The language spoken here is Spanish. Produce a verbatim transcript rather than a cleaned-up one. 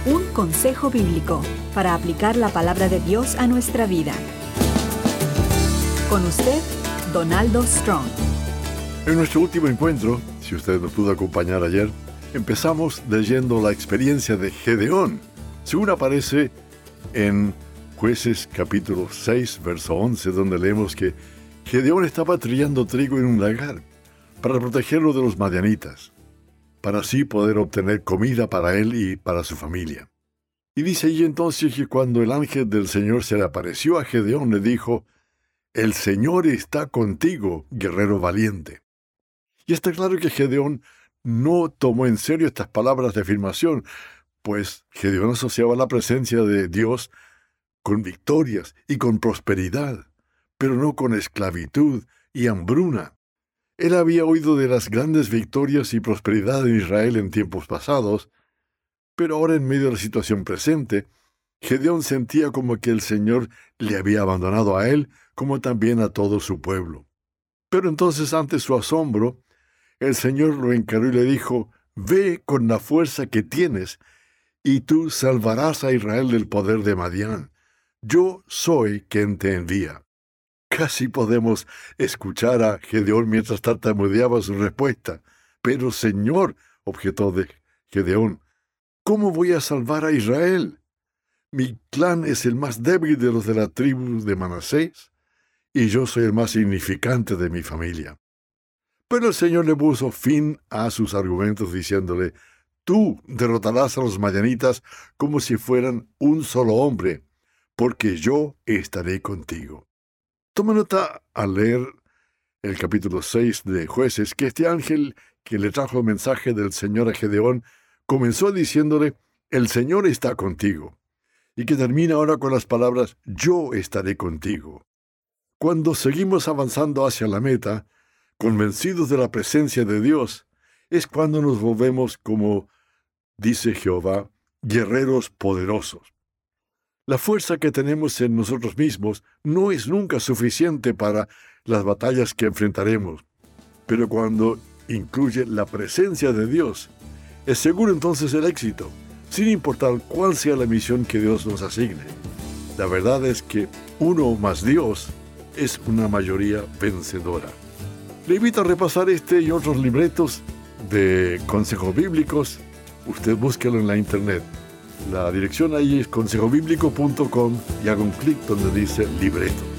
Un consejo bíblico para aplicar la palabra de Dios a nuestra vida. Con usted, Donaldo Strong. En nuestro último encuentro, si usted nos pudo acompañar ayer, empezamos leyendo la experiencia de Gedeón, según aparece en Jueces capítulo seis, verso once, donde leemos que Gedeón estaba trillando trigo en un lagar para protegerlo de los madianitas, para así poder obtener comida para él y para su familia. Y dice allí entonces que cuando el ángel del Señor se le apareció a Gedeón, le dijo: «El Señor está contigo, guerrero valiente». Y está claro que Gedeón no tomó en serio estas palabras de afirmación, pues Gedeón asociaba la presencia de Dios con victorias y con prosperidad, pero no con esclavitud y hambruna. Él había oído de las grandes victorias y prosperidad en Israel en tiempos pasados, pero ahora en medio de la situación presente, Gedeón sentía como que el Señor le había abandonado a él, como también a todo su pueblo. Pero entonces, ante su asombro, el Señor lo encaró y le dijo: «Ve con la fuerza que tienes, y tú salvarás a Israel del poder de Madián. Yo soy quien te envía». Casi podemos escuchar a Gedeón mientras tartamudeaba su respuesta. «Pero, Señor», objetó de Gedeón, «¿cómo voy a salvar a Israel? Mi clan es el más débil de los de la tribu de Manasés, y yo soy el más significante de mi familia». Pero el Señor le puso fin a sus argumentos diciéndole: «Tú derrotarás a los madianitas como si fueran un solo hombre, porque yo estaré contigo». Toma nota al leer el capítulo seis de Jueces que este ángel que le trajo el mensaje del Señor a Gedeón comenzó diciéndole: «El Señor está contigo», y que termina ahora con las palabras: «Yo estaré contigo». Cuando seguimos avanzando hacia la meta, convencidos de la presencia de Dios, es cuando nos volvemos, como dice Jehová, guerreros poderosos. La fuerza que tenemos en nosotros mismos no es nunca suficiente para las batallas que enfrentaremos, pero cuando incluye la presencia de Dios, es seguro entonces el éxito, sin importar cuál sea la misión que Dios nos asigne. La verdad es que uno más Dios es una mayoría vencedora. Le invito a repasar este y otros libretos de consejos bíblicos. Usted búsquelo en la internet. La dirección ahí es consejo bíblico punto com y haga un clic donde dice libreto.